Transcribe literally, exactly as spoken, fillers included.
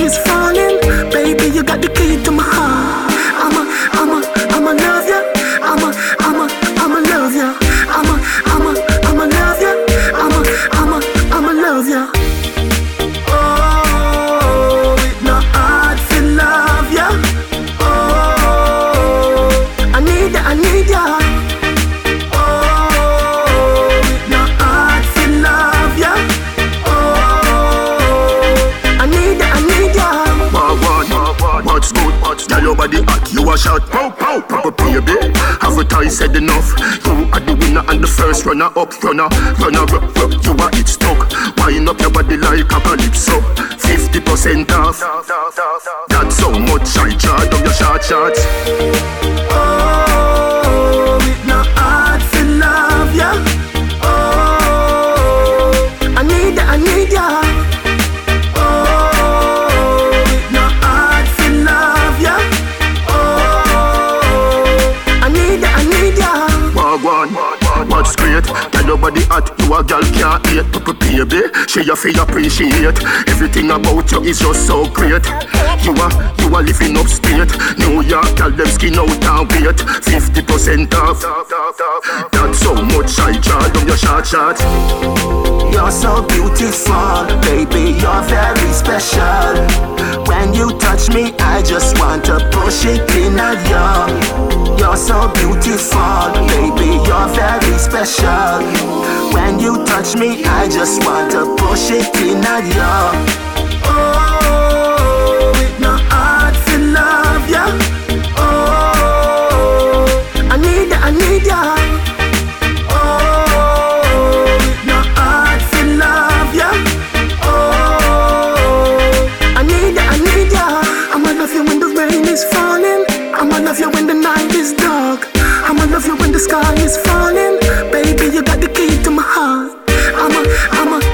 is falling, baby, you got the key to my heart. I'ma, I'ma, I'ma love ya. I'ma, I'ma, I'ma love ya. I'ma, I'ma, I'ma love ya. I'ma, I'ma, I'ma love ya. Oh, with no heart to love ya. Oh, I need ya, I need ya. Oh, with no heart to love ya. Oh, I need ya, I need ya. What's good? Tell your body hot, you a shot. Pow, pow, proper baby. Advertise said enough. You are the winner and the first runner up. Runner, runner up, up. You are it stuck. Wind up your body like a calypso. Fifty percent off. That's so much I charge of your short shots. Oh, with no heart to love ya. Oh, I need ya, I need ya. What's great? Tell your body hot, you a girl can't hate. Papa baby, she a feel appreciate. Everything about you is just so great. You are, you are living upstate. New York, tell them skin out and wait. Fifty percent off. That's so much I charge on your short shot. You're so beautiful, baby, you're very special. When you touch me, I just want to push it in at you. You're so beautiful, baby, you're very special. When you touch me, I just want to push it in at you. Oh, with no heart to love ya. Oh, I need ya, I need ya. Oh, with no heart to love ya. Oh, I need ya, I need ya. I'ma love you when the rain is falling. I'ma love you when the night is dark. I'ma love you when the sky is falling. Baby, you got the key to my heart. I'ma, I'ma